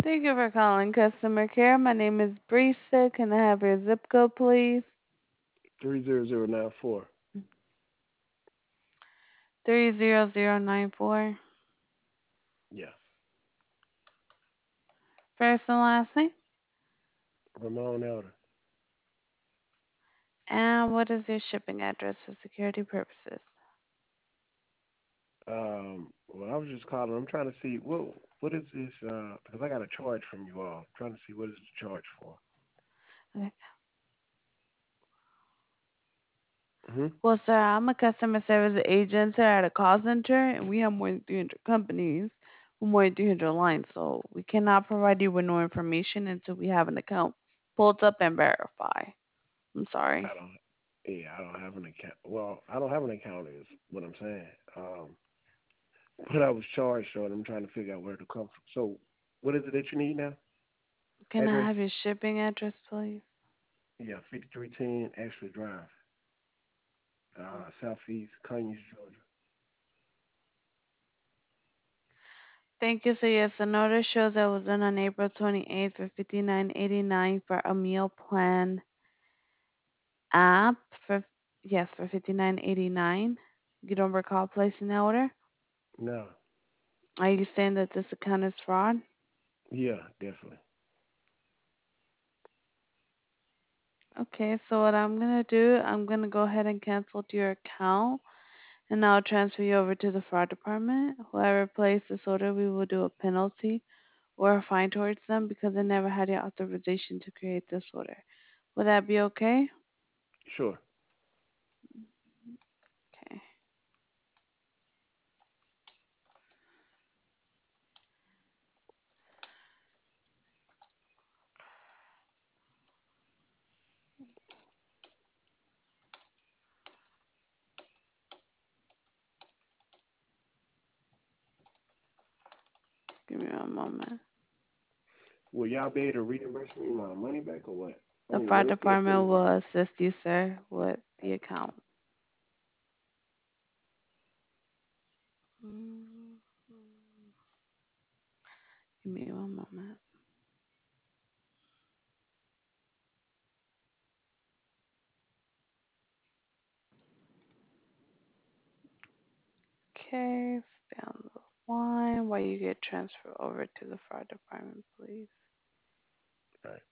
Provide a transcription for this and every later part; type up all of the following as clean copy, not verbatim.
Thank you for calling customer care. My name is Brisa. Can I have your zip code, please? 30094. 30094. Yeah. First and last name. Ramon Elder. And what is your shipping address for security purposes? Well, I was just calling. I'm trying to see what is this? Because I got a charge from you all. I'm trying to see what is the charge for. Okay. Hmm. Well, sir, I'm a customer service agent here at a call center, and we have more than 300 companies with more than 300 lines, so we cannot provide you with no information until we have an account pulled up and verify. I'm sorry. I don't. Yeah, I don't have an account. Well, I don't have an account. Is what I'm saying. But I was charged, so I'm trying to figure out where to come from. So, what is it that you need now? Can I Address? have your shipping address, please? Yeah, 5310 Ashley Drive, Southeast Conyers, Georgia. Thank you. So yes, the notice shows that was done on April 28th for 59.89 for a meal plan app for yes for 59.89. You don't recall placing the order? No. Are you saying that this account is fraud? Yeah, definitely. Okay, so what I'm gonna do, I'm gonna go ahead and cancel your account, and I'll transfer you over to the fraud department. Whoever placed this order, we will do a penalty or a fine towards them because they never had your authorization to create this order. Would that be okay? Sure. Okay. Give me one moment. Will y'all be able to reimburse me my money back or what? I The mean, fire will it still put department me? will assist you, sir, with the account. Mm, Give me one moment. Okay, stay on the line while you get transferred over to the fire department, please. All right.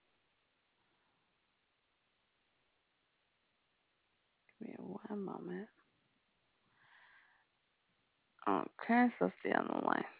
Give me one moment. Okay, so stay on the line.